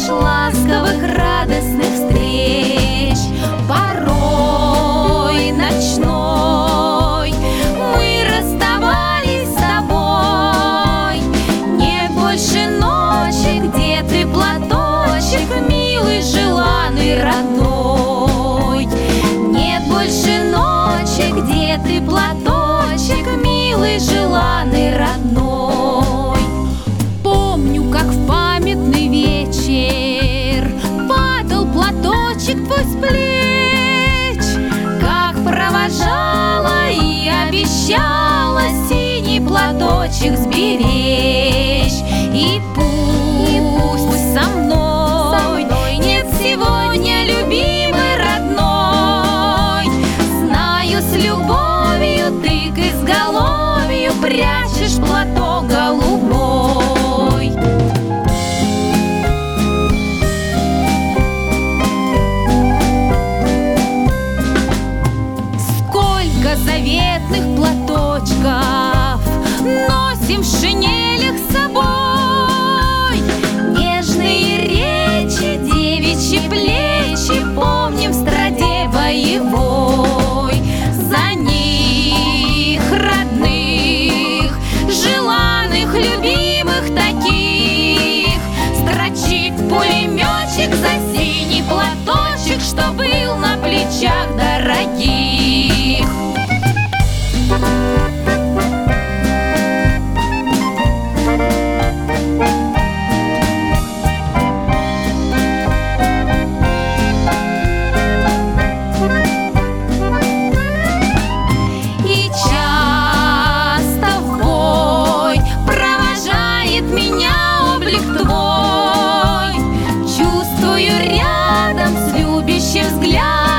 ласковых радостных встреч. Порой ночной мы расставались с тобой. Нет больше ночи, где ты, платочек, милый, желанный, родной. Нет больше ночи, где ты, платочек, милый, желанный, родной. Помню, как в памятный вечер падал платочек твой с плеч, как провожала и обещала синий платочек сберечь. И пусть со мной нет сегодня любимой, родной, знаю, с любовью ты к изголовью прячешь платок голубой. Сколько заветных платочков носим в шинелях с собой, нежные речи, девичьи плечи помним в страде боевой. За них, родных, желанных, любимых таких, строчит пулеметчик за синий платочек, что был на плечах дорогих. И часто в бой провожает меня облик твой, чувствую рядом с любящим взглядом